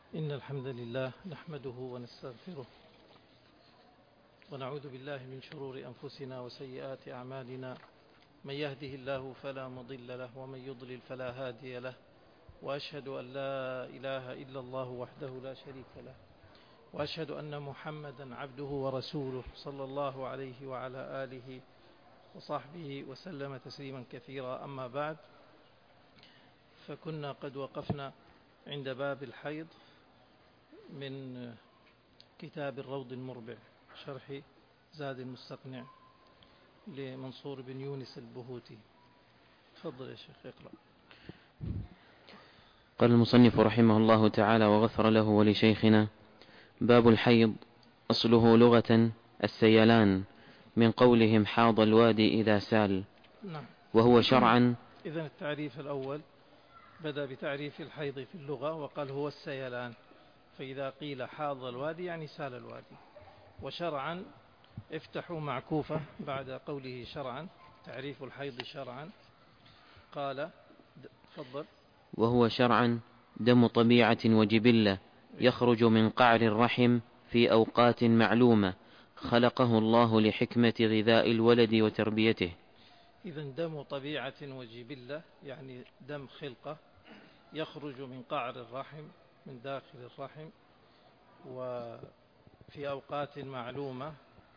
إن الحمد لله نحمده ونستغفره ونعوذ بالله من شرور أنفسنا وسيئات أعمالنا. من يهده الله فلا مضل له ومن يضلل فلا هادي له، وأشهد أن لا إله إلا الله وحده لا شريك له، وأشهد أن محمدا عبده ورسوله صلى الله عليه وعلى آله وصحبه وسلم تسليما كثيرا. أما بعد، فكنا قد وقفنا عند باب الحيض من كتاب الروض المربع شرح زاد المستقنع لمنصور بن يونس البهوتي. تفضل يا شيخ اقرأ. قال المصنف رحمه الله تعالى وغفر له ولشيخنا: باب الحيض. أصله لغة السيلان، من قولهم حاض الوادي إذا سال. نعم. وهو شرعا. إذن التعريف الأول بدأ بتعريف الحيض في اللغة وقال هو السيلان، فإذا قيل حاض الوادي يعني سال الوادي. وشرعا افتحوا معكوفة بعد قوله شرعا، تعريف الحيض شرعا. قال تفضل. وهو شرعا دم طبيعة وجبلة يخرج من قعر الرحم في أوقات معلومة، خلقه الله لحكمة غذاء الولد وتربيته. إذن دم طبيعة وجبلة يعني دم خلقة يخرج من قعر الرحم من داخل الرحم وفي أوقات معلومة.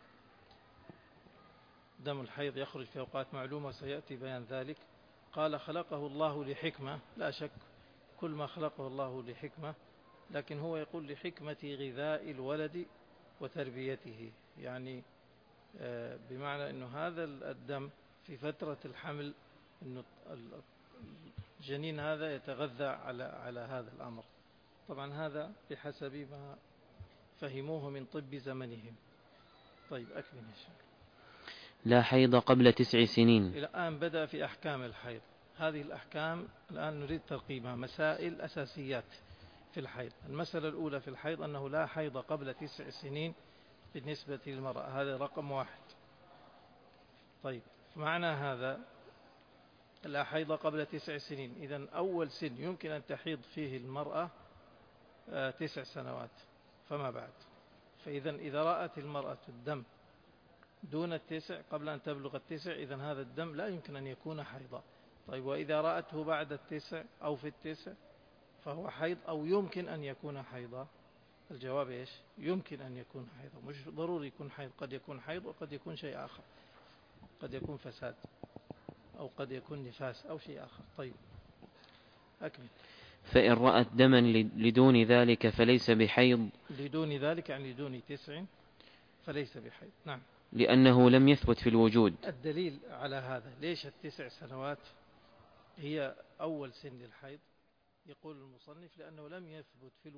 دم الحيض يخرج في أوقات معلومة سيأتي بيان ذلك. قال خلقه الله لحكمة، لا شك كل ما خلقه الله لحكمة، لكن هو يقول لحكمة غذاء الولد وتربيته، يعني بمعنى أنه هذا الدم في فترة الحمل أنه الجنين هذا يتغذى على هذا الأمر. طبعا هذا بحسب ما فهموه من طب زمنهم. طيب أكمل يا شيخ. لا حيض قبل 9 سنين. الآن بدأ في أحكام الحيض. هذه الأحكام الآن نريد ترقيبها، مسائل أساسيات في الحيض. المسألة الأولى في الحيض أنه لا حيض قبل 9 سنين بالنسبة للمرأة، هذا رقم 1. طيب معنى هذا لا حيض قبل 9 سنين، إذن أول سن يمكن أن تحيض فيه المرأة 9 سنوات فما بعد. فإذن إذا رأت المرأة الدم دون 9 قبل أن تبلغ 9، إذن هذا الدم لا يمكن أن يكون حيضا. طيب وإذا رأته بعد 9 أو في 9 فهو حيض أو يمكن أن يكون حيضا؟ الجواب إيش؟ يمكن أن يكون حيضا، مش ضروري يكون حيض، قد يكون حيض وقد يكون شيء آخر، قد يكون فساد أو قد يكون نفاس أو شيء آخر. طيب أكمل. فإن رأت دما لدون ذلك فليس بحيض. لدون ذلك يعني لدون 9 فليس بحيض. نعم. لأنه لم يثبت في الوجود. الدليل على هذا ليش 9 سنوات هي أول سن للحيض؟ يقول المصنف لأنه لم يثبت في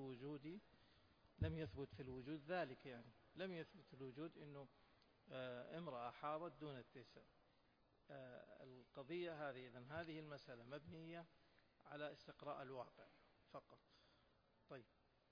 الوجود ذلك، يعني لم يثبت في الوجود أنه امرأة حاضت دون 9. القضية هذه، إذن هذه المسألة مبنية على استقراء الواقع فقط. طيب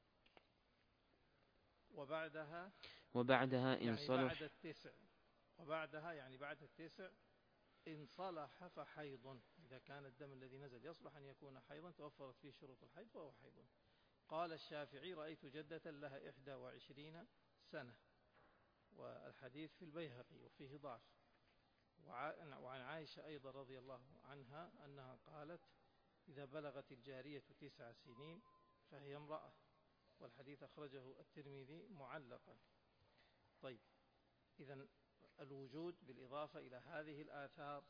وبعدها إن يعني صلح. بعد 9، وبعدها يعني بعد 9 إن صلح فحيض. إذا كان الدم الذي نزل يصلح أن يكون حيضا توفرت فيه شروط الحيض فهو حيض. قال الشافعي رأيت جدة لها 21 سنة، والحديث في البيهقي وفيه ضعف. وعن عائشة أيضا رضي الله عنها أنها قالت إذا بلغت الجارية 9 سنين فهي امرأة، والحديث أخرجه الترمذي معلقا. طيب إذن الوجود بالإضافة إلى هذه الآثار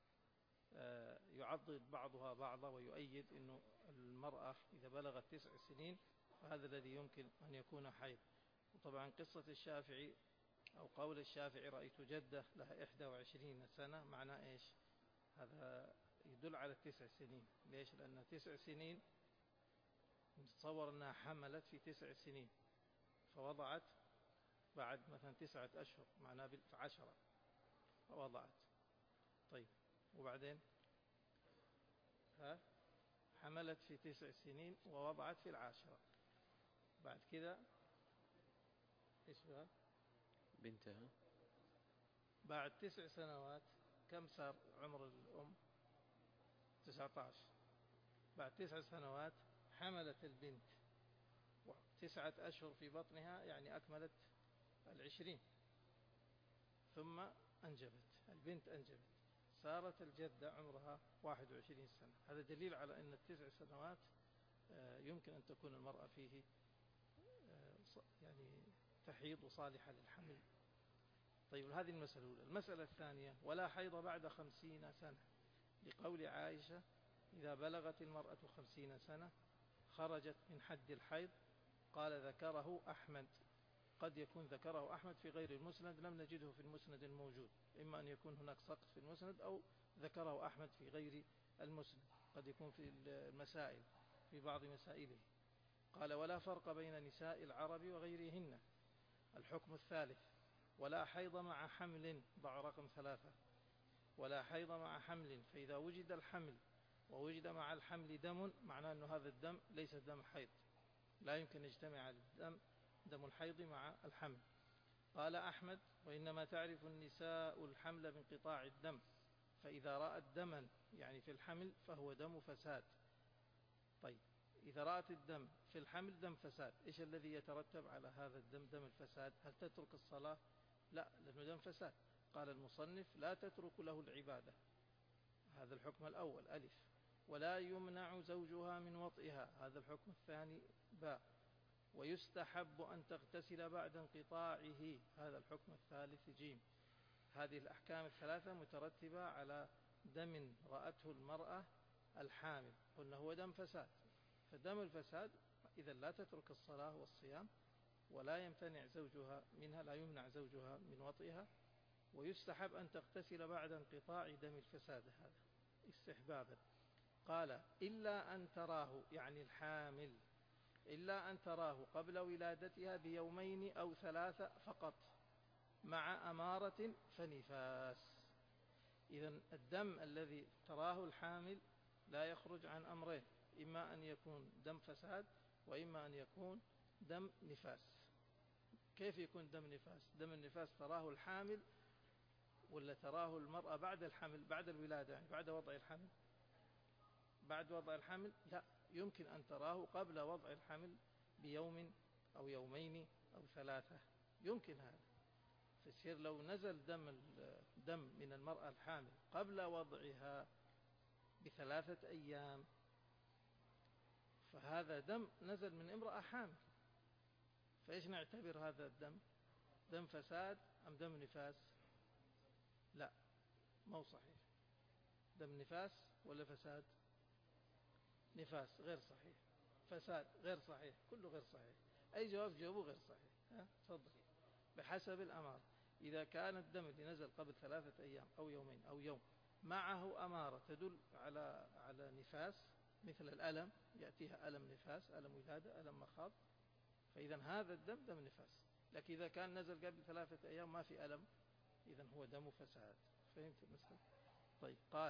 يعضد بعضها بعضا ويؤيد أنه المرأة إذا بلغت 9 سنين فهذا الذي يمكن أن يكون حيض. وطبعا قصة الشافعي أو قول الشافعي رأيت جدة لها 21 سنة، معناه إيش؟ هذا يدل على 9 سنين. ليش؟ لأن 9 سنين نتصور أنها حملت في 9 سنين فوضعت بعد مثلا 9 أشهر، معناه 10 فوضعت. طيب وبعدين حملت في 9 سنين ووضعت في 10، بعد كذا إيش بقى؟ بنتها بعد 9 سنوات كم صار عمر الأم؟ 19. بعد 9 سنوات حملت البنت، 9 أشهر في بطنها يعني أكملت 20، ثم أنجبت البنت، أنجبت صارت الجدة عمرها 21 سنة. هذا دليل على أن ال9 سنوات يمكن أن تكون المرأة فيه يعني تحيض وصالحة للحمل. طيب هذه المسألة الأولى. المسألة الثانية: ولا حيض بعد 50 سنة، لقول عائشة: إذا بلغت المرأة 50 سنة خرجت من حد الحيض. قال: ذكره أحمد. قد يكون ذكره أحمد في غير المسند، لم نجده في المسند الموجود، إما أن يكون هناك سقط في المسند أو ذكره أحمد في غير المسند، قد يكون في المسائل في بعض مسائله. قال: ولا فرق بين نساء العرب وغيرهن. الحكم الثالث: ولا حيض مع حمل. ضع رقم 3. ولا حيض مع حمل، فإذا وجد الحمل ووجد مع الحمل دم، معناه أن هذا الدم ليس دم حيض، لا يمكن يجتمع دم الحيض مع الحمل. قال أحمد: وإنما تعرف النساء الحمل بانقطاع الدم، فإذا رأت دما يعني في الحمل فهو دم فساد. طيب إذا رأت الدم في الحمل دم فساد، إيش الذي يترتب على هذا الدم، دم الفساد؟ هل تترك الصلاة؟ لا، لأنه دم فساد. قال المصنف: لا تترك له العبادة. هذا الحكم الأول ألف. ولا يمنع زوجها من وطئها. هذا الحكم الثاني باء. ويستحب أن تغتسل بعد انقطاعه. هذا الحكم الثالث جيم. هذه الأحكام الثلاثة مترتبة على دم رأته المرأة الحامل، قلنا هو دم فساد. فدم الفساد إذا لا تترك الصلاة والصيام، ولا يمتنع زوجها منها، لا يمنع زوجها من وطئها. ويستحب أن تغتسل بعد انقطاع دم الفساد، هذا استحبابا. قال: إلا أن تراه، يعني الحامل، إلا أن تراه قبل ولادتها بيومين أو 3 فقط مع أمارة فنفاس. إذن الدم الذي تراه الحامل لا يخرج عن أمرين: إما أن يكون دم فساد، وإما أن يكون دم نفاس. كيف يكون دم نفاس؟ دم النفاس تراه الحامل ولا تراه المرأة بعد الحمل، بعد الولادة، يعني بعد وضع الحمل؟ بعد وضع الحمل لا، يمكن أن تراه قبل وضع الحمل بيوم أو يومين أو 3، يمكن هذا. فالسير لو نزل دم من المرأة الحامل قبل وضعها ب3 أيام، فهذا دم نزل من امرأة حامل، فإيش نعتبر هذا الدم؟ دم فساد أم دم نفاس؟ لا، مو صحيح. دم نفاس ولا فساد؟ نفاس غير صحيح، فساد غير صحيح، كله غير صحيح. أي جواب جاوبه غير صحيح. تفضل. بحسب الأمارة. إذا كان الدم اللي نزل قبل 3 أيام أو يومين أو يوم معه أمارة تدل على نفاس، مثل الألم، يأتيها ألم نفاس، ألم ولادة، ألم مخاض، فإذا هذا الدم دم نفاس. لكن إذا كان نزل قبل 3 أيام ما في ألم، إذا هو دم فساد. فهمت المسألة؟ طيب. قال: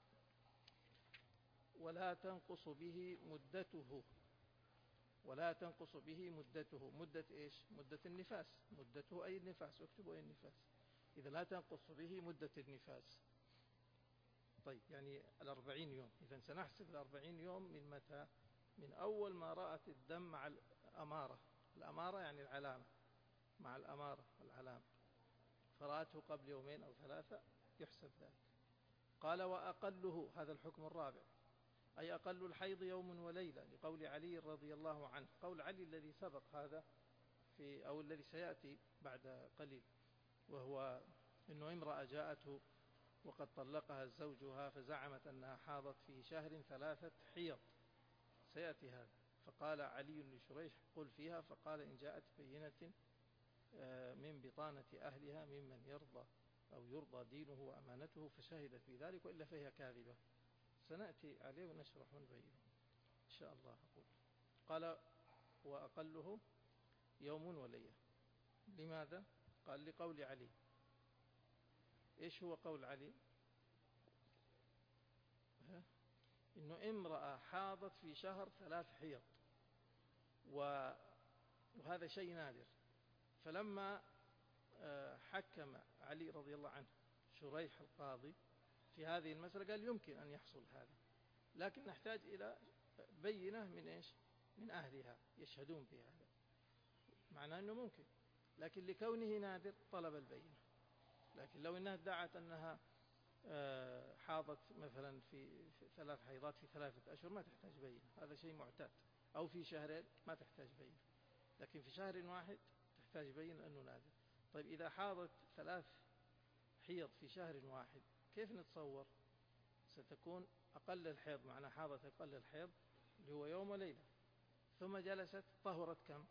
ولا تنقص به مدته. ولا تنقص به مدته. مدة إيش؟ مدة النفاس. مدته أي النفاس، اكتبوا أي النفاس. إذا لا تنقص به مدة النفاس. طيب يعني 40 يوم. إذا سنحسب 40 يوم من متى؟ من أول ما رأت الدم مع الأمارة. الأمارة يعني العلامة، مع الأمارة العلامة، فرأته قبل يومين أو 3 يحسب ذلك. قال: وأقله. هذا الحكم الرابع، أي أقل الحيض يوم وليلة، لقول علي رضي الله عنه. قول علي الذي سبق هذا أو الذي سيأتي بعد قليل، وهو أنه امرأة جاءته وقد طلقها زوجها فزعمت أنها حاضت في شهر 3 حيض، سيأتي هذا. فقال علي لشريح: قل فيها. فقال: إن جاءت بينة من بطانة أهلها ممن يرضى أو يرضى دينه وأمانته فشهدت بذلك، وإلا فهي كاذبة. سنأتي عليه ونشرح ونبين إن شاء الله. أقول: قال: وأقله يوم وليلة. لماذا؟ قال: لقول علي. إيش هو قول علي؟ إنه امرأة حاضت في شهر 3 حيض، وهذا شيء نادر. فلما حكم علي رضي الله عنه شريح القاضي في هذه المسألة قال: يمكن أن يحصل هذا، لكن نحتاج إلى بينة من إيش؟ من أهلها يشهدون بهذا. معناه أنه ممكن، لكن لكونه نادر طلب البينة. لكن لو أنها ادعت أنها حاضت مثلا في 3 حيضات في 3 أشهر ما تحتاج بينة، هذا شيء معتاد، أو في شهرين ما تحتاج بينة، لكن في شهر واحد تحتاج بينة لأنه نادر. طيب إذا حاضت 3 حيض في شهر واحد كيف نتصور؟ ستكون أقل الحيض، معنى حاضت أقل الحيض اللي هو يوم وليلة، ثم جلست طهرت كم؟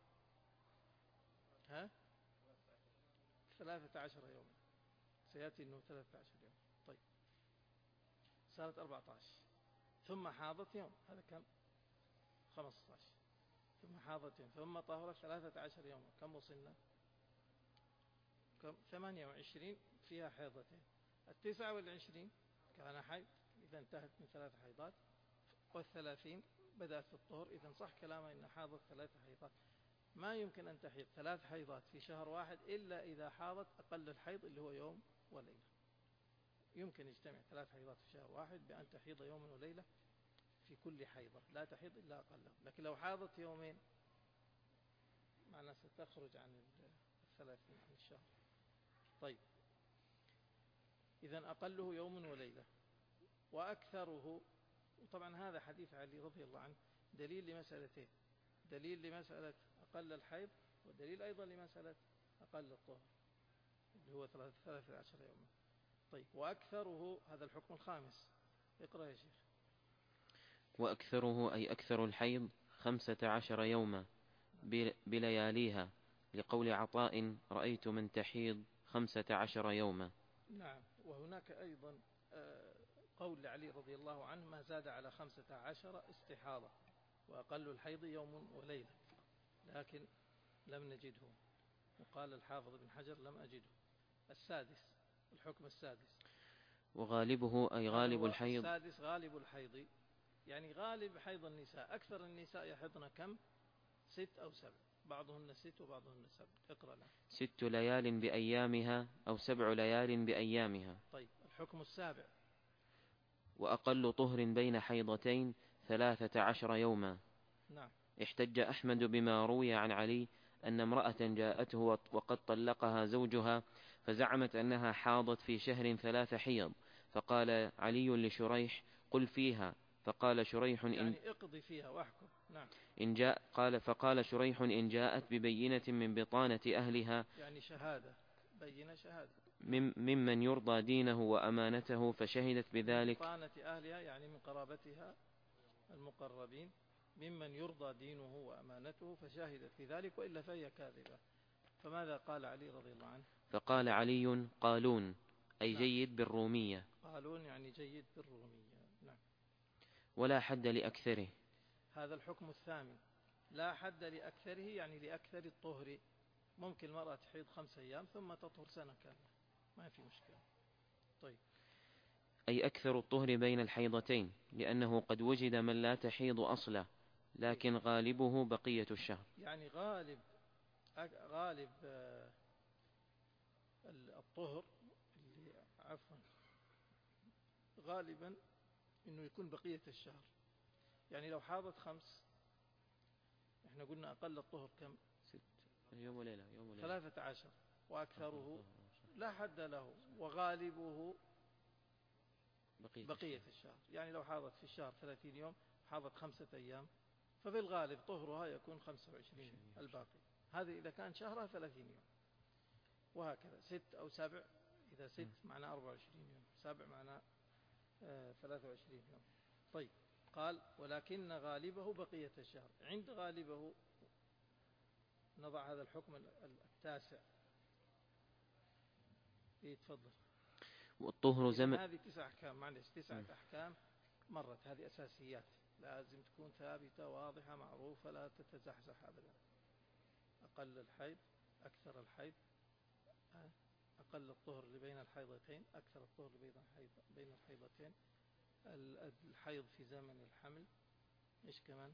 13 يوما، سيأتي أنه 13 يوم. طيب صارت 14، ثم حاضت يوم، هذا كم؟ 15، ثم حاضت يوم، ثم طهرت 13 يوما، كم وصلنا؟ 28 فيها حيضتين. 29 كان حيض إذا انتهت من 3 حيضات، 30 بدأت في الطهر، إذا صح كلامه إن حاضت 3 حيضات. ما يمكن أن تحيض 3 حيضات في شهر واحد إلا إذا حاضت أقل الحيض اللي هو يوم وليلة. يمكن يجتمع 3 حيضات في شهر واحد بأن تحيض يوم وليلة في كل حيضة، لا تحيض إلا أقله. لكن لو حاضت يومين معناه ستخرج عن 30 عن الشهر. طيب إذن أقله يوم وليلة، وأكثره، وطبعا هذا حديث علي رضي الله عنه دليل لمسألتين: دليل لمسألة أقل الحيض، ودليل أيضا لمسألة أقل الطهر اللي هو 13 يوما. طيب وأكثره هذا الحكم الخامس، اقرأ يا شيخ. وأكثره أي أكثر الحيض 15 يوما بلياليها، لقول عطاء: رأيت من تحيض 15 يوما. نعم، وهناك أيضا قول لعلي رضي الله عنه: ما زاد على 15 استحاضة، وأقل الحيض يوم وليلة، لكن لم نجده. وقال الحافظ بن حجر: لم أجده. السادس، الحكم السادس، وغالبه أي غالب الحيض. السادس غالب الحيض، يعني غالب حيض النساء. أكثر النساء يحضن كم؟ 6 أو 7، بعضهن 6 وبعضهن 7. اقرأ لنا. 6 ليال بأيامها أو 7 ليال بأيامها. طيب الحكم السابع. وأقل طهر بين حيضتين 13 يوما. نعم. احتج أحمد بما روي عن علي أن امرأة جاءته وقد طلقها زوجها، فزعمت أنها حاضت في شهر 3 حيض، فقال علي لشريح: قل فيها. فقال شريح: يعني اقضي فيها واحكم. نعم. فقال شريح: إن جاءت ببينة من بطانة أهلها، يعني شهادة، بينة شهادة، ممن يرضى دينه وأمانته، فشهدت بذلك. بطانة أهلها يعني من قرابتها المقربين، ممن يرضى دينه وأمانته، فشهدت بذلك، وإلا فهي كاذبة. فماذا قال علي رضي الله عنه؟ فقال علي: قالون أي نعم. جيد بالرومية. قالون يعني جيد بالرومية. نعم. ولا حد لأكثره. هذا الحكم الثامن، لا حد لأكثره، يعني لأكثر الطهر. ممكن المرأة تحيض 5 أيام ثم تطهر سنة كاملة، ما في مشكلة. طيب. أي أكثر الطهر بين الحيضتين، لأنه قد وجد من لا تحيض أصلا، لكن غالبه بقية الشهر. يعني غالب الطهر اللي غالبا إنه يكون بقية الشهر. يعني لو حاضت 5، إحنا قلنا أقل الطهر كم؟ 6 يوم وليلة. 13، وأكثره لا حد له، وغالبه بقية الشهر. يعني لو حاضت في الشهر 30 يوم، حاضت 5 أيام، ففي الغالب طهرها يكون 25 الباقي. هذه إذا كان شهرها 30 يوم، وهكذا 6 أو 7. إذا 6 معناه 24 يوم، 7 معناه 23 يوم. طيب قال: ولكن غالبه بقية الشهر. عند غالبه نضع هذا الحكم التاسع. تفضل. والطهر زمن. هذه 9 أحكام، معلش 9 أحكام مرت، هذه أساسيات لازم تكون ثابتة واضحة معروفة، لا تتزحزح أبدا. أقل الحيض، أكثر الحيض، أقل الطهر اللي بين الحيضتين، أكثر الطهر اللي بين الحيضتين، الحيض في زمن الحمل، إيش كمان؟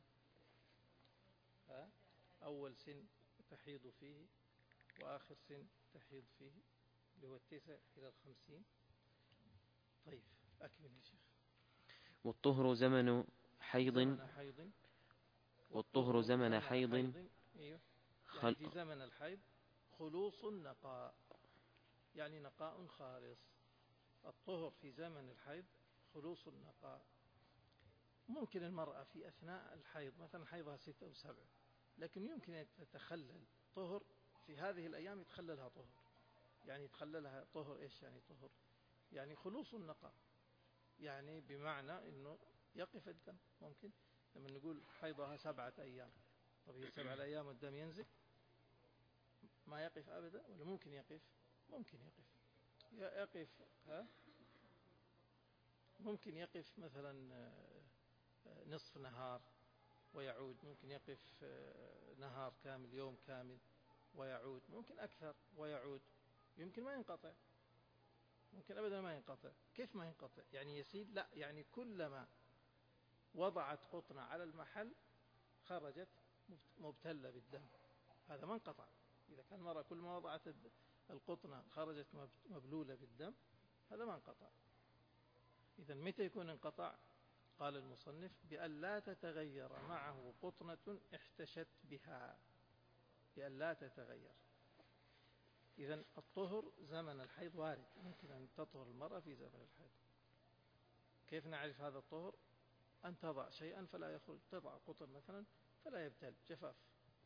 أول سن تحيض فيه، وآخر سن تحيض فيه، اللي هو 9 إلى 50. طيب أكمل يا شيخ. والطهر زمن حيض. والطهر زمن حيض. أيوه يعني في زمن الحيض خلوص النقاء، يعني نقاء خالص. الطهر في زمن الحيض خلوص النقاء. ممكن المرأة في أثناء الحيض مثلا حيضها 6 أو 7، لكن يمكن أن تتخلل طهر في هذه الأيام، يتخللها طهر. يعني يتخللها طهر إيش يعني طهر؟ يعني خلوص النقاء، يعني بمعنى أنه يقف الدم. ممكن لما نقول حيضها 7 أيام، طب هي 7 أيام والدم ينزل ما يقف أبدا، ولا ممكن يقف؟ ممكن يقف ها؟ ممكن يقف مثلا نصف نهار ويعود، ممكن يقف نهار كامل، يوم كامل ويعود، ممكن أكثر ويعود، يمكن ما ينقطع، ممكن أبدا ما ينقطع. كيف ما ينقطع؟ يعني يسيل؟ لا، يعني كلما وضعت قطنة على المحل خرجت مبتلة بالدم، هذا ما انقطع. إذا كان المرأة كل ما وضعت القطنة خرجت مبلولة بالدم، هذا ما انقطع. إذا متى يكون انقطع؟ قال المصنف بأن لا تتغير معه قطنة احتشت بها، بأن لا تتغير. إذا الطهر زمن الحيض وارد، ممكن أن تطهر المرأة في زمن الحيض. كيف نعرف هذا الطهر؟ أن تضع شيئا فلا يخرج، تضع قطن مثلا فلا يبتل، جفاف.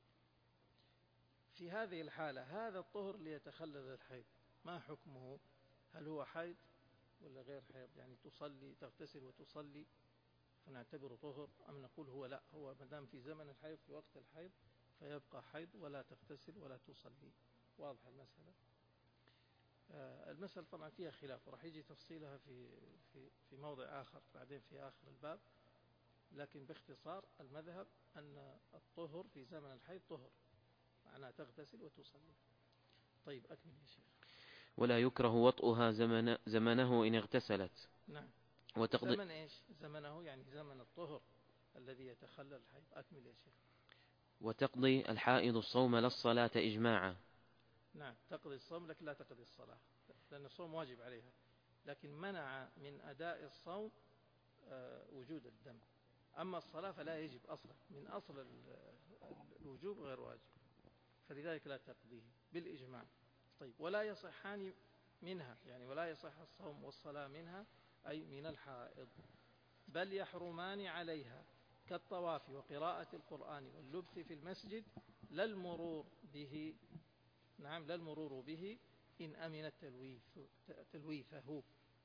في هذه الحالة هذا الطهر ليتخلل الحيض ما حكمه؟ هل هو حيض ولا غير حيض؟ يعني تصلي، تغتسل وتصلي فنعتبره طهر، أم نقول هو لا، هو مدام في زمن الحيض في وقت الحيض فيبقى حيض ولا تغتسل ولا تصلي. واضح المسألة؟ المسألة طبعا فيها خلاف، وراح يجي تفصيلها في موضع آخر بعدين في آخر الباب، لكن باختصار المذهب أن الطهر في زمن الحيض طهر، معناه تغتسل وتصلي. طيب أكمل يا شيخ. ولا يكره وطئها زمنه إن اغتسلت. نعم. زمن إيش؟ زمنه يعني زمن الطهر الذي يتخلل الحيض. أكمل يا شيخ. وتقضي الحائض الصوم لا الصلاة إجماعا. نعم، تقضي الصوم لكن لا تقضي الصلاة، لأن الصوم واجب عليها، لكن منع من أداء الصوم وجود الدم. أما الصلاة فلا يجب أصلا، من أصل الوجوب غير واجب، فلذلك لا تقضيه بالإجماع. طيب ولا يصحان منها، يعني ولا يصح الصوم والصلاة منها أي من الحائض، بل يحرمان عليها كالطواف وقراءة القرآن واللبث في المسجد لا المرور به. نعم، لا المرور به إن أمن تلويثه.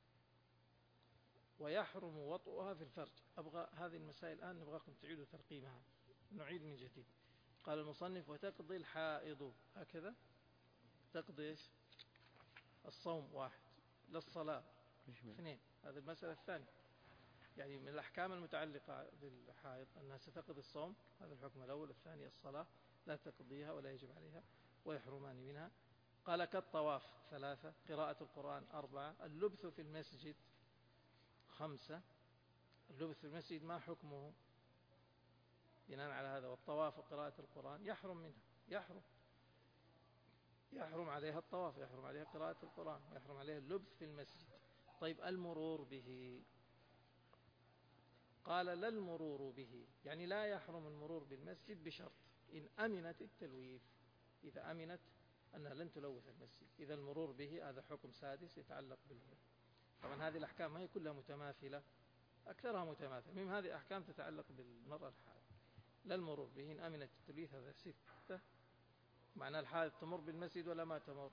ويحرم وطئها في الفرج. أبغى هذه المسائل الآن نبغاكم تعيدوا ترقيمها، نعيد من جديد. قال المصنف وتقضي الحائض، هكذا تقضي إيش؟ الصوم 1، للصلاة 2. هذه المسألة الثانية، يعني من الأحكام المتعلقة بالحائض أنها ستقضي الصوم، هذا الحكم الأول. الثاني الصلاة لا تقضيها ولا يجب عليها، ويحرمان منها. قال كالطواف 3، قراءة القرآن 4، اللبث في المسجد 5. اللبث في المسجد ما حكمه بناء على هذا؟ والطواف وقراءة القرآن يحرم منها، يحرم عليها الطواف، يحرم عليها قراءة القرآن، يحرم عليها اللبث في المسجد. طيب المرور به، قال لا المرور به، يعني لا يحرم المرور بالمسجد بشرط إن أمنت التلويث، إذا أمنت أنها لن تلوث المسجد. إذا المرور به هذا حكم سادس يتعلق بالله. طبعا هذه الأحكام ما هي كلها متماثلة، أكثرها متماثلة، من هذه أحكام تتعلق بالمرأة الحائض. لا المرور به إن أمنت التلويث، هذا 6. معنى الحائض تمر بالمسجد ولا ما تمر؟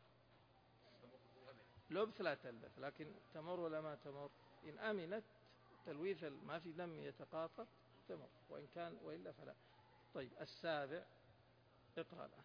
لبث لا تلبث، لكن تمر ولا ما تمر؟ إن أمنت تلويث ما في دم يتقاطر تمر، وإن كان وإلا فلا. طيب 7، اقرأ الآن.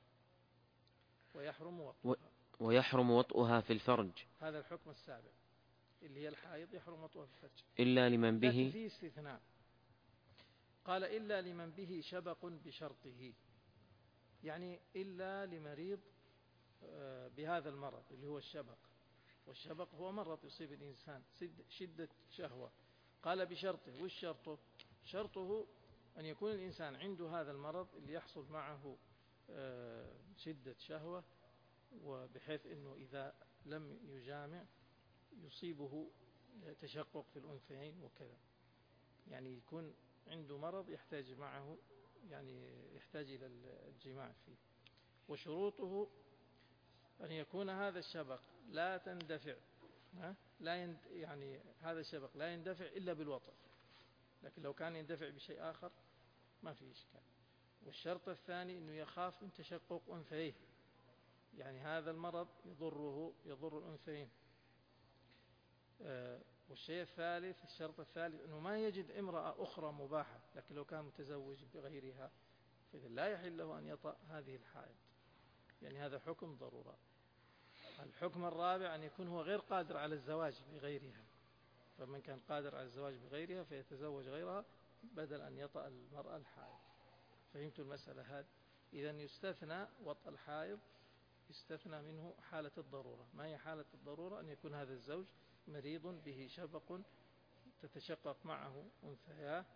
ويحرم وطئها في الفرج. هذا الحكم 7 اللي هي الحائض، يحرم وطئها في الفرج إلا لمن به، لكن فيه استثناء. قال إلا لمن به شبق بشرطه، يعني إلا لمريض بهذا المرض اللي هو الشبق، والشبق هو مرض يصيب الإنسان شدة شهوة. قال بشرطه، والشرط شرطه أن يكون الإنسان عنده هذا المرض اللي يحصل معه شدة شهوة، وبحيث أنه إذا لم يجامع يصيبه تشقق في الأنثيين وكذا، يعني يكون عنده مرض يحتاج معه، يعني يحتاج إلى الجماع فيه. وشروطه أن يكون هذا الشبق لا تندفع، يعني هذا الشبق لا يندفع إلا بالوطأ، لكن لو كان يندفع بشيء آخر ما في إشكال. والشرط الثاني أنه يخاف من تشقق أنثيه، يعني هذا المرض يضر الأنثيين. والشيء الثالث، الشرط الثالث أنه ما يجد امرأة أخرى مباحة، لكن لو كان متزوج بغيرها فإذا لا يحل له أن يطأ هذه الحائض، يعني هذا حكم ضرورة. الحكم الرابع أن يكون هو غير قادر على الزواج بغيرها، فمن كان قادر على الزواج بغيرها فيتزوج غيرها بدل أن يطأ المرأة الحائض. فهمت المسألة هذه؟ إذن يستثنى وطأ الحائض، يستثنى منه حالة الضرورة. ما هي حالة الضرورة؟ أن يكون هذا الزوج مريض به شبق تتشقق معه أنثياه،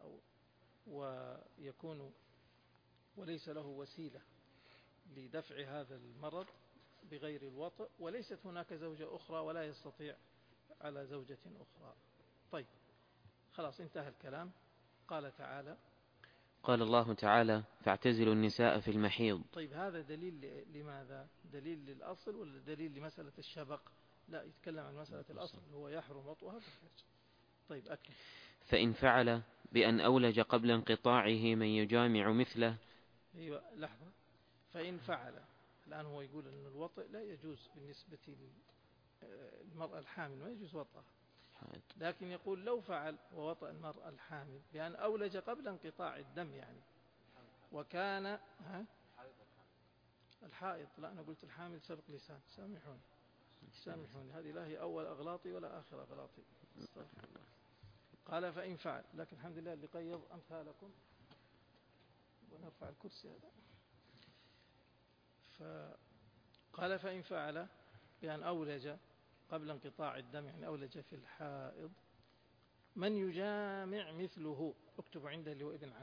ويكون وليس له وسيلة لدفع هذا المرض بغير الوطأ، وليست هناك زوجة أخرى ولا يستطيع على زوجة أخرى. طيب خلاص انتهى الكلام. قال تعالى: قال الله تعالى: فاعتزلوا النساء في المحيض. طيب هذا دليل لماذا؟ دليل للأصل ولا دليل لمسألة الشبق؟ لا، يتكلم عن مسألة الأصل هو يحرم وطئها بالحج. طيب أكمل. فإن فعل بأن أولج قبل انقطاعه من يجامع مثله. أيوة لحظة. فإن فعل، الآن هو يقول أن الوطئ لا يجوز بالنسبة للمرأة الحامل، ما يجوز وطئها، لكن يقول لو فعل ووطأ المرأة الحامل بأن أولج قبل انقطاع الدم، يعني وكان الحائض، لا أنا قلت الحامل سبق لسان، سامحوني، هذه لا هي أول أغلاطي ولا آخر أغلاطي، استغفر الله. قال فإن فعل، لكن الحمد لله اللي قيض أمثالكم، ونرفع الكرسي هذا. فقال فإن فعل بأن أولج قبل انقطاع الدم، يعني أولج في الحائض، من يجامع مثله، اكتبوا عنده اللي هو ابن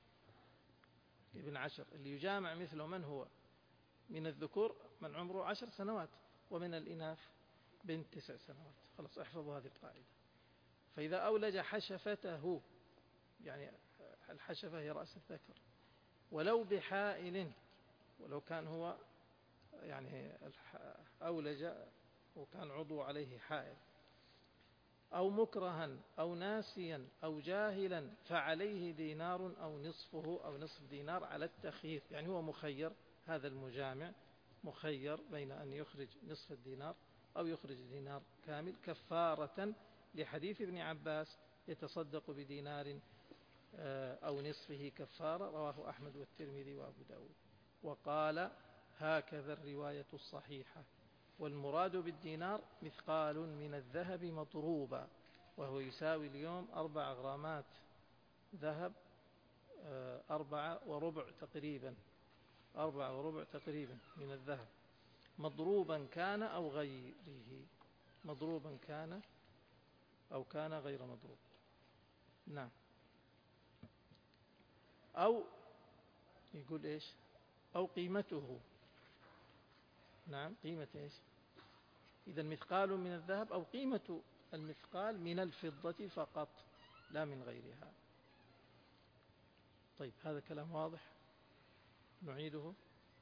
عشر، اللي يجامع مثله من هو؟ من الذكور من عمره 10 سنوات، ومن الإناث بنت 9 سنوات. خلاص احفظوا هذه القاعدة. فإذا أولج حشفته، يعني الحشفة هي رأس الذكر، ولو بحائل، ولو كان هو يعني أولج وكان عضو عليه حائل، أو مكرها أو ناسيا أو جاهلا، فعليه دينار أو نصفه أو نصف دينار على التخيير. يعني هو مخير، هذا المجامع مخير بين أن يخرج نصف الدينار أو يخرج دينار كامل كفارة لحديث ابن عباس: يتصدق بدينار أو نصفه كفارة، رواه أحمد والترمذي وأبو داود. وقال: هكذا الرواية الصحيحة، والمراد بالدينار مثقال من الذهب مضروبا، وهو يساوي اليوم 4 غرامات ذهب، 4.25 تقريبا، 4.25 تقريبا من الذهب، مضروبا كان أو غيره، مضروبا كان أو كان غير مضروب. نعم. أو يقول إيش؟ أو قيمته. نعم، قيمة إيش؟ إذا مثقال من الذهب، أو قيمة المثقال من الفضة فقط لا من غيرها. طيب هذا كلام واضح، نعيده.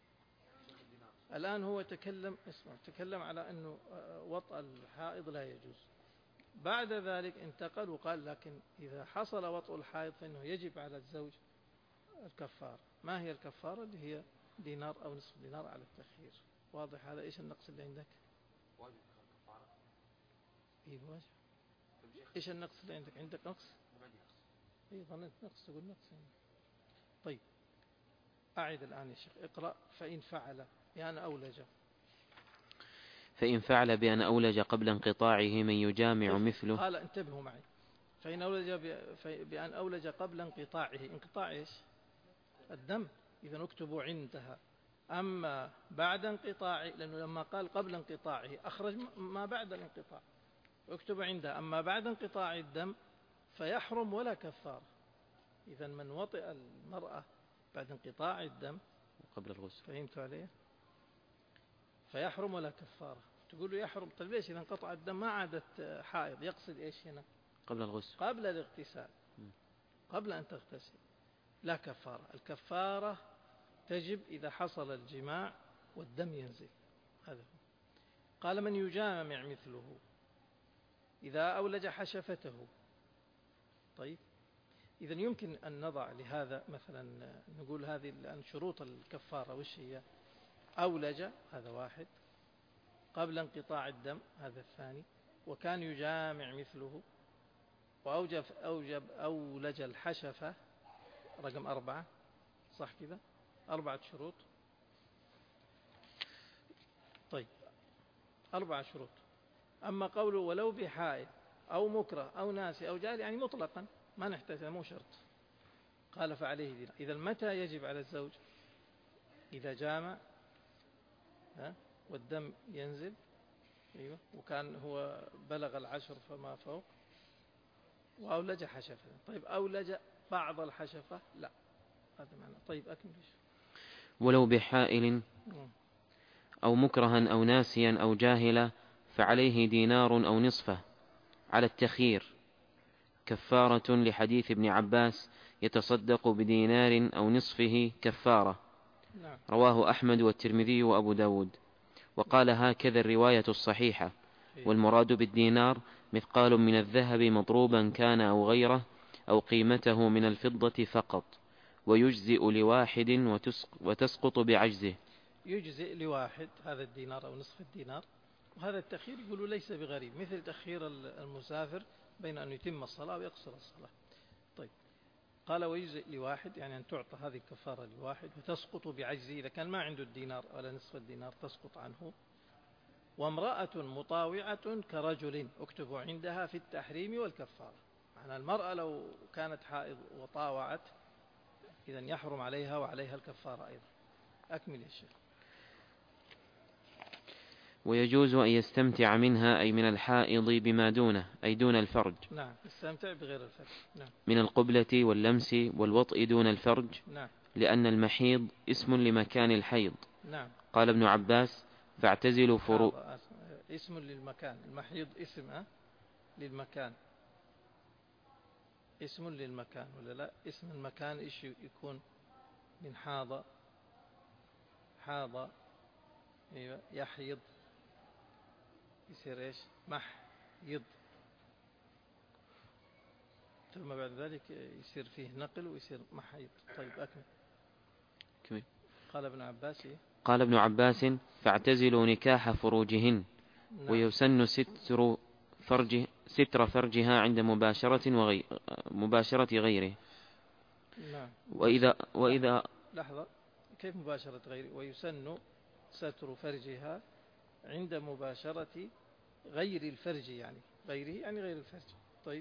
الآن هو تكلم على أنه وطأ الحائض لا يجوز. بعد ذلك انتقل وقال: لكن إذا حصل وطأ الحائض فإنه يجب على الزوج الكفارة. ما هي الكفارة؟ اللي هي دينار أو نصف دينار على التخيير. واضح هذا؟ إيش النقص اللي عندك؟ واجب الكفارة. إيه واجب. إيش النقص اللي عندك؟ عندك نقص؟ إيه ظننت نقص، تقول نقص يعني. طيب أعد الآن يا شيخ، اقرأ. فإن فعل بأن أولج. فإن فعل بأن أولج قبل انقطاعه من يجامع مثله. قال انتبهوا معي. فإن أولج بأن أولج قبل انقطاعه. انقطاع إيش؟ الدم. إذا اكتبوا عندها. أما بعد انقطاعه، لأنه لما قال قبل انقطاعه أخرج ما بعد الانقطاع، اكتبوا عندها أما بعد انقطاع الدم فيحرم ولا كفار. إذا من وطئ المرأة بعد انقطاع الدم قبل الغسل، فهمت عليه؟ فيحرم ولا كفارة. تقول له يحرم، طيب ليش إذا انقطع الدم ما عادت حائض؟ يقصد إيش هنا؟ قبل الغسل، قبل الاغتسال، قبل أن تغتسل، لا كفارة. الكفارة تجب إذا حصل الجماع والدم ينزل. هذا هو. قال من يجامع مثله إذا أولج حشفته. طيب إذا يمكن أن نضع لهذا مثلا، نقول هذه الآن شروط الكفارة وش هي؟ أولج، هذا واحد، قبل انقطاع الدم، هذا الثاني، وكان يجامع مثله، أولج الحشفة، رقم 4. صح كذا؟ 4 شروط. طيب 4 شروط. أما قوله ولو بحائل أو مكره أو ناسي أو جاهل يعني مطلقا ما نحتاج، مو شرط. قال فعليه دين. إذا متى يجب على الزوج؟ إذا جامع والدم ينزل، أيوة، وكان هو بلغ 10 فما فوق، وأولج حشفة. طيب أولج بعض الحشفة؟ لا، هذا معنى. طيب أكمل. ولو بحائل أو مكرها أو ناسيا أو جاهلا فعليه دينار أو نصفه على التخيير، كفارة لحديث ابن عباس يتصدق بدينار أو نصفه كفارة. نعم. رواه أحمد والترمذي وأبو داود. وقال هكذا الرواية الصحيحة. والمراد بالدينار مثقال من الذهب مضروبا كان أو غيره، أو قيمته من الفضة فقط، ويجزئ لواحد وتسقط بعجزه. يجزئ لواحد هذا الدينار أو نصف الدينار. وهذا التأخير يقولوا ليس بغريب، مثل تأخير المسافر بين أن يتم الصلاة ويقصر الصلاة. طيب قال ويجزئ لواحد، يعني أن تعطى هذه الكفارة لواحد وتسقط بعجزه، إذا كان ما عنده الدينار ولا نصف الدينار تسقط عنه. وامرأة مطاوعة كرجل، اكتبوا عندها في التحريم والكفارة. يعني المرأة لو كانت حائض وطاوعت إذن يحرم عليها وعليها الكفارة أيضا. أكمل يا شيخ. ويجوز أن يستمتع منها أي من الحائض بما دونه، أي دون الفرج. نعم، يستمتع بغير الفرج. نعم. من القبلة واللمس والوطء دون الفرج. نعم. لأن المحيض اسم لمكان الحيض. نعم. قال ابن عباس فاعتزلوا فروج. اسم للمكان، المحيض اسم للمكان، اسم للمكان ولا لا؟ اسم المكان إيش يكون؟ من حاض، أيوة، يحيض، يصير إيش؟ محيض، ثم بعد ذلك يصير فيه نقل ويصير محيض. طيب أكمل. قال ابن عباس قال ابن عباس فاعتزلوا نكاح فروجهن. نعم. ويسن ستر فرجها عند مباشرة غيره. نعم. وإذا لحظة، كيف مباشرة غيره؟ ويسن ستر فرجها عند مباشرة غير الفرج، يعني غيره يعني غير الفرج. طيب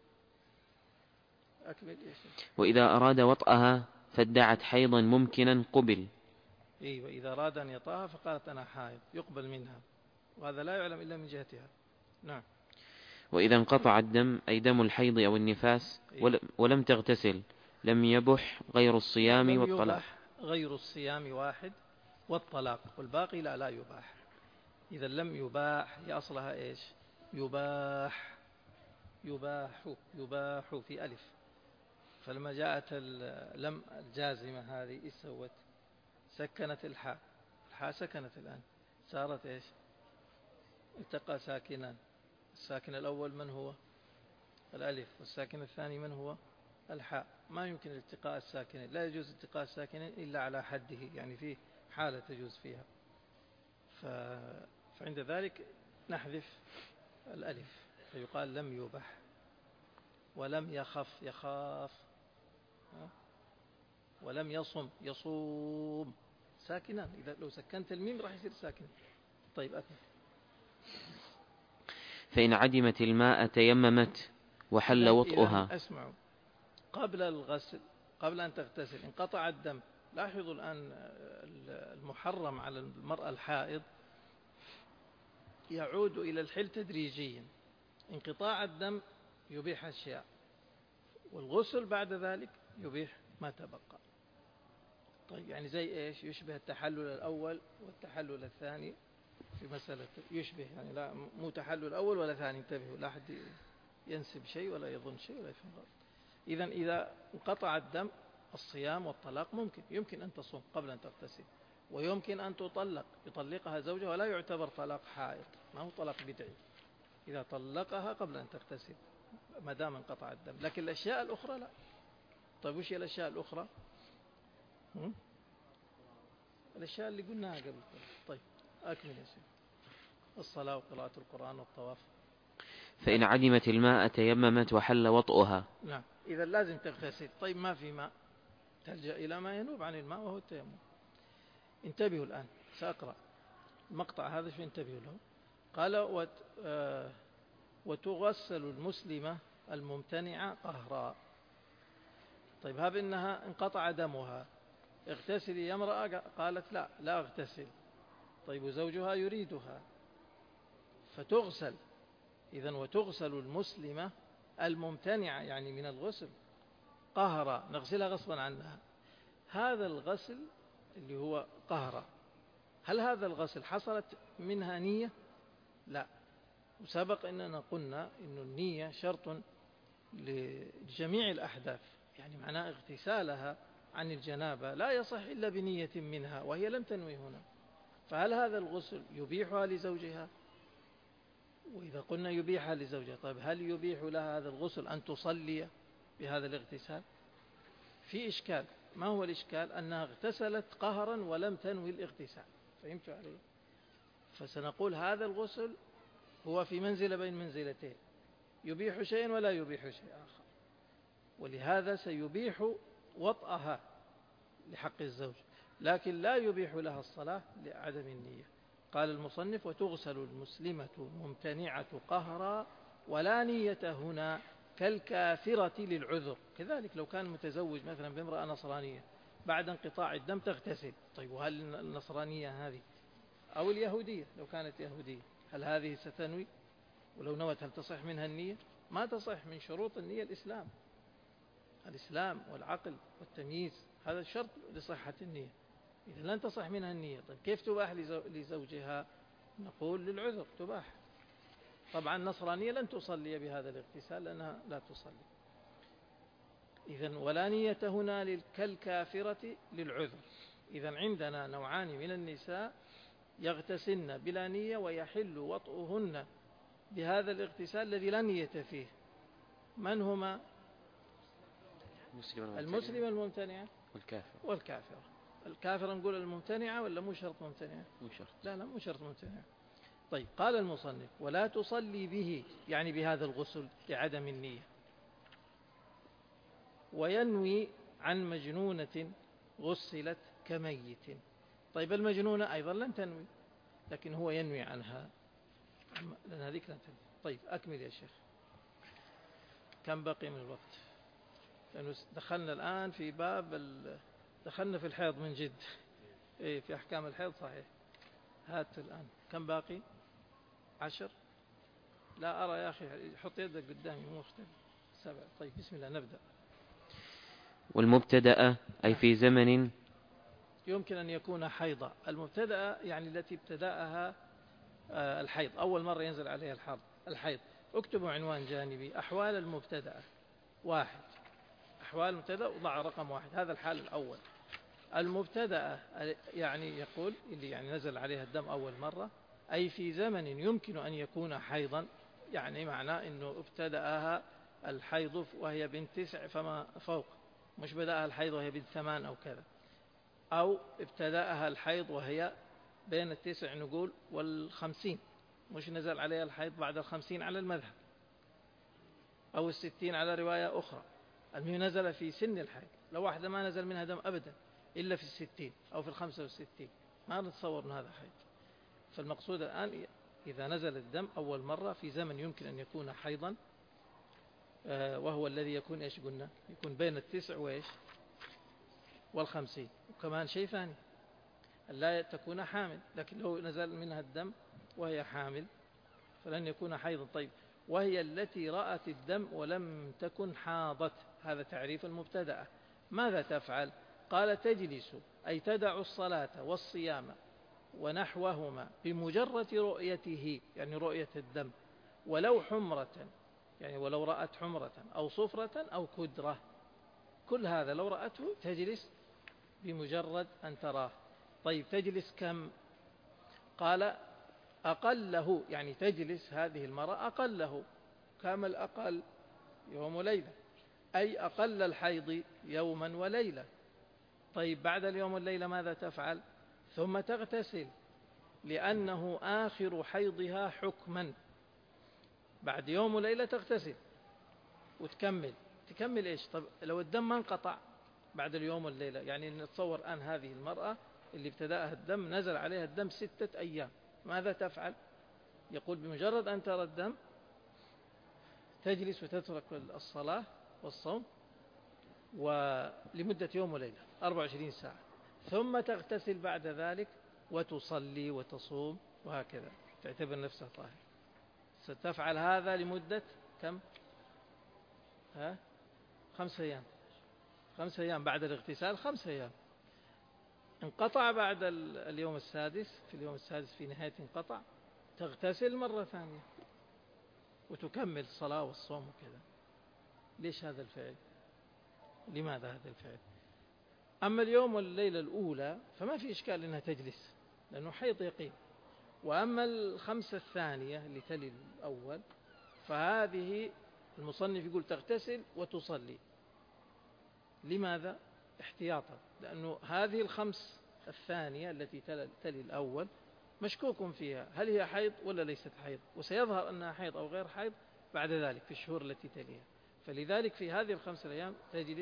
أكمل. وإذا أراد وطئها فادعت حيضا ممكنا قبل. إيه، وإذا أراد أن يطأها فقالت أنا حائض يقبل منها، وهذا لا يعلم إلا من جهتها. نعم. وإذا انقطع الدم أي دم الحيض أو النفاس ولم تغتسل لم يبح غير الصيام والطلاق. غير الصيام واحد، والطلاق، والباقي لا يباح. إذا لم يباح، هي أصلها إيش؟ يباح في ألف، فلما جاءت لم الجازمة هذه إيش سوت؟ سكنت الحاء سكنت الآن، صارت إيش؟ التقى ساكنان. الساكن الأول من هو؟ الألف، والساكن الثاني من هو؟ الحاء. ما يمكن التقاء الساكنين، لا يجوز التقاء الساكنين إلا على حده، يعني فيه حالة تجوز فيها. فعند ذلك نحذف الألف فيقال لم يبح. ولم يخاف، ولم يصوم ساكنان. إذا لو سكنت الميم راح يصير ساكن. طيب أكمل. فإن عدمت الماء تيممت وحل وطئها. أسمعوا، قبل الغسل، قبل أن تغتسل انقطع الدم. لاحظوا الآن المحرم على المرأة الحائض يعود إلى الحل تدريجيا. انقطاع الدم يبيح أشياء، والغسل بعد ذلك يبيح ما تبقى. طيب يعني زي إيش؟ يشبه التحلل الأول والتحلل الثاني في مسألة، يشبه يعني، لا مو تحلل الأول ولا ثاني، انتبهوا، لا أحد ينسب شيء ولا يظن شيء ولا يفهم غلط. إذا انقطع الدم الصيام والطلاق يمكن أن تصوم قبل أن تغتسل، ويمكن أن يطلقها زوجها ولا يعتبر طلاق حائض، ما هو طلاق بدعي إذا طلقها قبل أن تغتسل ما دام انقطع الدم. لكن الأشياء الأخرى لا. طيب وش هي الأشياء الأخرى؟ الأشياء اللي قلناها قبل. طيب أكمل يا شيخ. الصلاة وقراءة القرآن والطواف. فإن عدمت الماء تيممت وحل وطئها. نعم، إذا لازم تغتسل. طيب ما في ماء، تلجأ إلى ما ينوب عن الماء وهو التيمم. انتبهوا الآن، سأقرأ المقطع هذا فانتبهوا له. قال وتغسل المسلمة الممتنعة قهرا. طيب هذا إنها انقطع دمها، اغتسلي يا امرأة، قالت لا اغتسل. طيب وزوجها يريدها فتغسل. إذن وتغسل المسلمة الممتنعة يعني من الغسل قهرا، نغسلها غصبا عنها. هذا الغسل اللي هو قهرا، هل هذا الغسل حصلت منها نية؟ لا. وسبق أننا قلنا أن النية شرط لجميع الأحداث، يعني معناه اغتسالها عن الجنابة لا يصح إلا بنية منها، وهي لم تنوي هنا. فهل هذا الغسل يبيحها لزوجها؟ وإذا قلنا يبيحها لزوجها، طيب هل يبيح لها هذا الغسل أن تصلي بهذا الاغتسال؟ في إشكال. ما هو الإشكال؟ أنها اغتسلت قهرا ولم تنوي الاغتسال. فهمتوا علي؟ فسنقول هذا الغسل هو في منزلة بين منزلتين، يبيح شيئا ولا يبيح شيء آخر. ولهذا سيبيح وطئها لحق الزوج، لكن لا يبيح لها الصلاة لعدم النية. قال المصنف وتغسل المسلمة ممتنعة قهرا ولا نية هنا كالكافرة للعذر. كذلك لو كان متزوج مثلا بامرأة نصرانية بعد انقطاع الدم تغتسل، طيب وهل النصرانية هذه أو اليهودية لو كانت يهودية هل هذه ستنوي؟ ولو نوت هل تصح منها النية؟ ما تصح. من شروط النية الإسلام والعقل والتمييز، هذا شرط لصحة النية. إذا لن تصح منها النية، طيب كيف تباح لزوجها؟ نقول للعذر تباح. طبعا النصرانية لن تصلي بهذا الاغتسال لأنها لا تصلي. إذن ولا نية هنا كالكافرة للعذر. إذن عندنا نوعان من النساء يغتسلن بلا نية ويحل وطئهن بهذا الاغتسال الذي لا نية فيه. من هما؟ المسلمة الممتنعة والكافرة. الكافرة نقول الممتنعة ولا مو شرط ممتنعة؟ مو شرط. لا مو شرط ممتنعة. طيب قال المصنف ولا تصلي به يعني بهذا الغسل لعدم النية، وينوي عن مجنونة غسلت كميت. طيب المجنونة أيضا لن تنوي، لكن هو ينوي عنها لأن هذيك لن تنوي. طيب أكمل يا شيخ، كم بقي من الوقت؟ لأنه دخلنا الآن في دخلنا في الحيض من جد. إيه في أحكام الحيض صحيح. هات الآن كم باقي؟ 10. لا أرى يا أخي، حط يدك قدامي مو مختلف. 7. طيب بسم الله نبدأ. والمبتدأ أي في زمن يمكن أن يكون حيضا. المبتدأ يعني التي ابتدأها الحيض، أول مرة ينزل عليها الحيض. اكتبوا عنوان جانبي أحوال المبتدأ 1. أحوال المبتدأ وضع رقم 1. هذا الحال الأول. المبتدأ يعني يقول اللي يعني نزل عليها الدم أول مرة، أي في زمن يمكن أن يكون حيضا، يعني معناه أنه ابتدأها الحيض وهي بنت 9 فما فوق، مش بدأها الحيض وهي بنت 8 أو كذا، أو ابتدأها الحيض وهي بين 9 نقول 50، مش نزل عليها الحيض بعد 50 على المذهب، أو 60 على رواية أخرى. المهم نزل في سن الحيض. لو واحدة ما نزل منها دم أبدا إلا في 60 أو في 65 ما نتصور أن هذا حيض. فالمقصود الآن إذا نزل الدم أول مرة في زمن يمكن أن يكون حيضا، وهو الذي يكون إيش قلنا؟ يكون بين 9 وإيش وال50. وكمان شيء ثاني لا تكون حامل، لكن لو نزل منها الدم وهي حامل فلن يكون حيضا. طيب وهي التي رأت الدم ولم تكن حاضت، هذا تعريف المبتدأة. ماذا تفعل؟ قال تجلس أي تدع الصلاة والصيام ونحوهما بمجرد رؤيته، يعني رؤية الدم، ولو حمرة يعني ولو رأت حمرة أو صفرة أو كدرة. كل هذا لو رأته تجلس بمجرد أن تراه. طيب تجلس كم؟ قال أقله، يعني تجلس هذه المرأة أقله. كم الأقل؟ يوم وليلة، أي أقل الحيض يوما وليلة. طيب بعد اليوم والليلة ماذا تفعل؟ ثم تغتسل، لأنه آخر حيضها حكما. بعد يوم وليلة تغتسل تكمل إيش؟ طب لو الدم ما انقطع بعد اليوم والليلة، يعني نتصور الآن هذه المرأة اللي ابتدأها الدم نزل عليها الدم 6 أيام، ماذا تفعل؟ يقول بمجرد أن ترى الدم تجلس وتترك الصلاة والصوم ولمدة يوم وليلة 24 ساعة، ثم تغتسل بعد ذلك وتصلي وتصوم وهكذا، تعتبر نفسها طاهر. ستفعل هذا لمدة كم؟ 5 أيام. 5 أيام بعد الاغتسال، 5 أيام. انقطع بعد اليوم السادس، في اليوم السادس في نهاية انقطع، تغتسل مرة ثانية وتكمل الصلاة والصوم وكذا. ليش هذا الفعل؟ لماذا هذا الفعل؟ أما اليوم والليلة الأولى فما في إشكال أنها تجلس لأنه حيض يقين. وأما الخمسة الثانية اللي تلي الأول فهذه المصنف يقول تغتسل وتصلي. لماذا؟ احتياطا، لأنه هذه الخمس الثانية التي تلي الأول مشكوك فيها، هل هي حيض ولا ليست حيض؟ وسيظهر أنها حيض أو غير حيض بعد ذلك في الشهور التي تليها. فلذلك في هذه ال5 أيام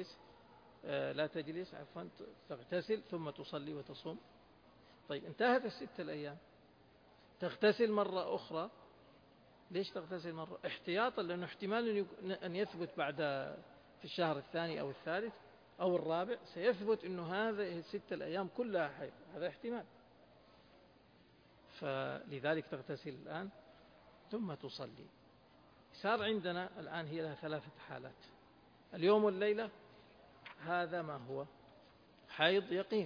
تغتسل ثم تصلي وتصوم. طيب انتهت ال6 الأيام، تغتسل مرة أخرى. ليش تغتسل مرة؟ احتياطا، لأنه احتمال أن يثبت بعد في الشهر الثاني أو الثالث أو الرابع سيثبت أنه هذه ال6 الأيام كلها حيض، هذا احتمال. فلذلك تغتسل الآن ثم تصلي. صار عندنا الآن هي لها 3 حالات. اليوم والليلة هذا ما هو؟ حيض يقين.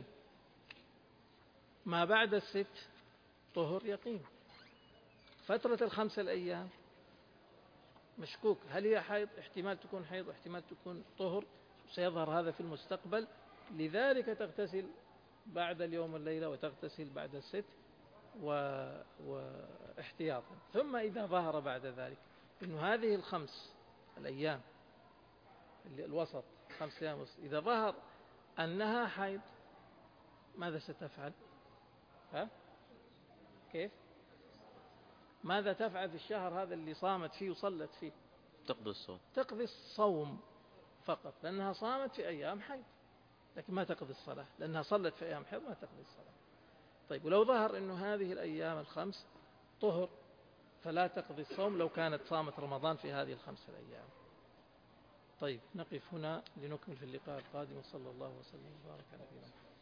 ما بعد ال6 طهر يقين. فترة ال5 الأيام مشكوك، هل هي حيض؟ احتمال تكون حيض واحتمال تكون طهر، سيظهر هذا في المستقبل. لذلك تغتسل بعد اليوم والليلة وتغتسل بعد ال6 واحتياطا. ثم إذا ظهر بعد ذلك إنه هذه ال5 الأيام اللي الوسط 5 أيام وسط، إذا ظهر أنها حيض ماذا ستفعل؟ كيف؟ ماذا تفعل في الشهر هذا اللي صامت فيه وصلت فيه؟ تقضي الصوم. تقضي الصوم فقط، لأنها صامت في أيام حيض، لكن ما تقضي الصلاة، لأنها صلت في أيام حيض ما تقضي الصلاة. طيب ولو ظهر أنه هذه الأيام ال5 طهر فلا تقضي الصوم لو كانت صامت رمضان في هذه ال5 الأيام. طيب نقف هنا لنكمل في اللقاء القادم، وصلى الله وسلم وبارك على نبينا محمد.